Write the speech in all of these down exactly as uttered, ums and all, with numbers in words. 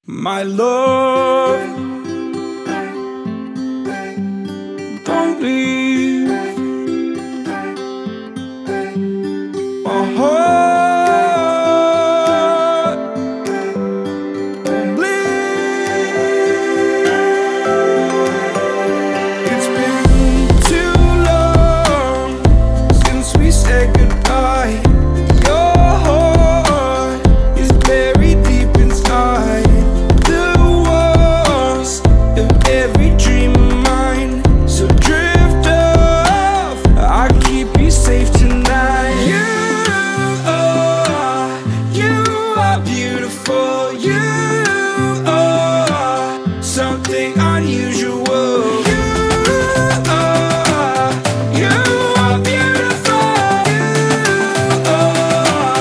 My love, don't leave. My heart don't bleed. It's been too long since we said goodbye. Your heart is buried deep inside the walls of every dream of mine. So drift off, I'll keep you safe tonight. You are, you are beautiful. You are something unusual. You are, you are beautiful. You are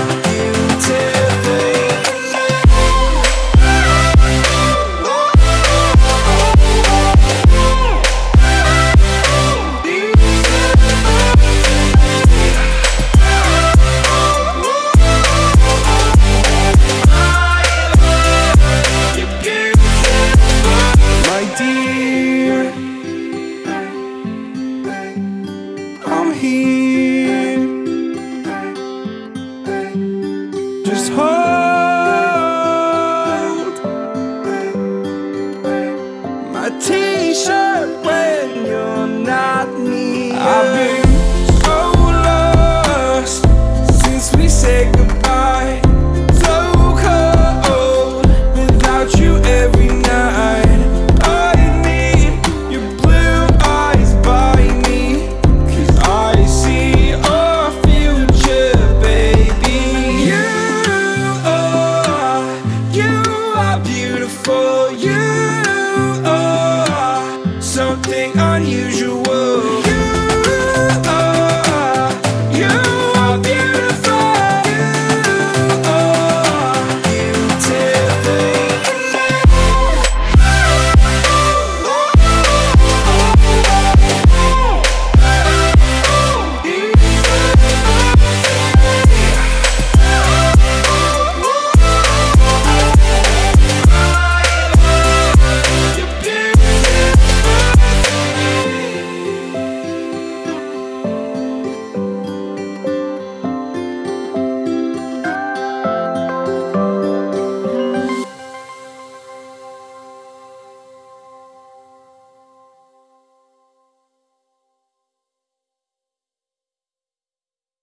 my dear, I'm here. Just hold my t-shirt when you're not near. I've been so lost since we said goodbye. So cold without you every night. I need your blue eyes by me, 'cause I see our future, baby. You are, you are beautiful. You